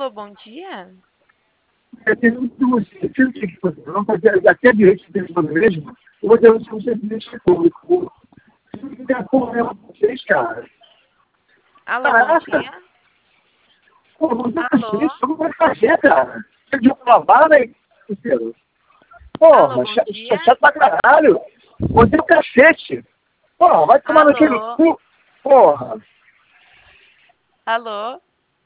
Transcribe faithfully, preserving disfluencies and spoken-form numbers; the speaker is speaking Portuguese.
Alô, bom dia? Eu tenho duas. Eu tenho que fazer. Eu não fazer até direito de fazer mesmo. Eu vou ter um serviço público. Eu tenho problema com vocês, cara. Alô, bom Caraca! dia? Pô, não tem Alô? cacete, eu não vou fazer, cara. Você de uma vara, hein? Alô, Porra, bom chato dia? chato pra caralho. Botei o cacete. Porra, vai tomar naquele Alô? cu. Porra. Alô?